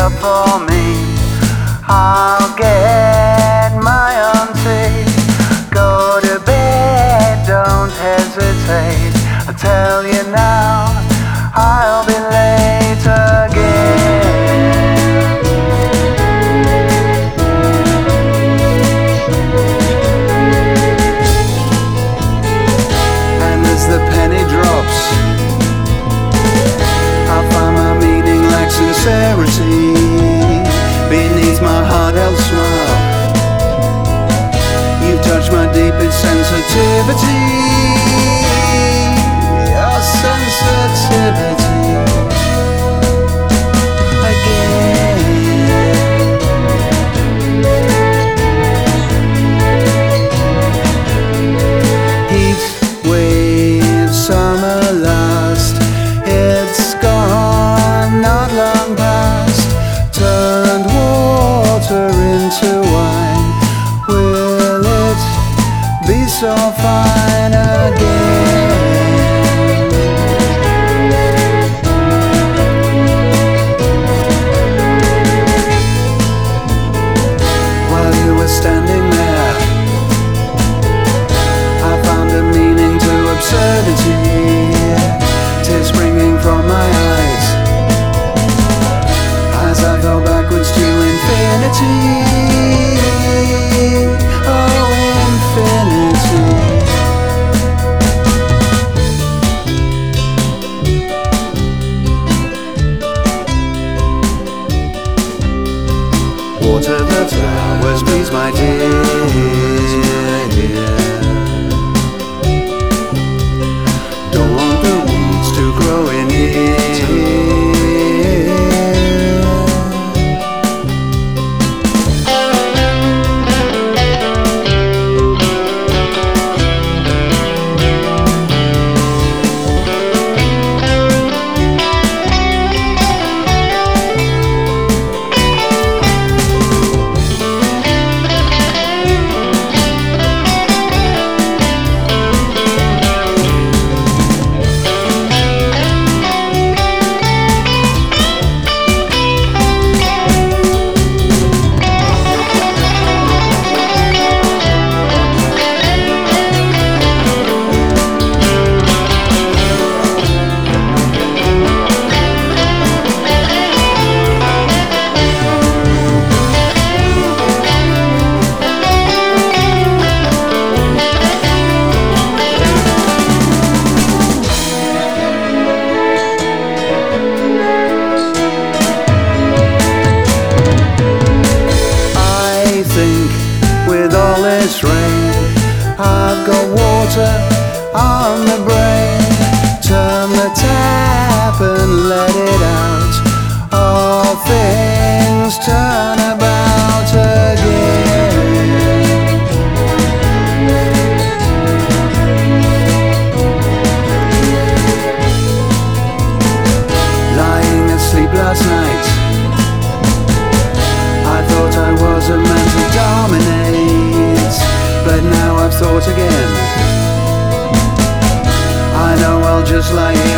up for me. I'll get my own tea. Go to bed, don't hesitate. I tell you now, I'll be late again. And as the penny drops, I find my meaning like sincerity beneath my heart-held smile. You've touched my deepest sensitivity, your sensitivity again. Heat wave, summer last, it's gone, not long past. Turned water into wine. Will it be so fine again? While you were standing there, I found a meaning to absurdity. Tears springing from my eyes as I fell backwards to infinity. Oh, infinity. Water the flowers, please, my dear. Don't want the weeds to grow in here. With all this rain, I've got water on the brain. Turn the tap and let it out. All things turn about again. Lying asleep last night, I thought I was a man to dominate, but now I've thought again. I know I'll just lie here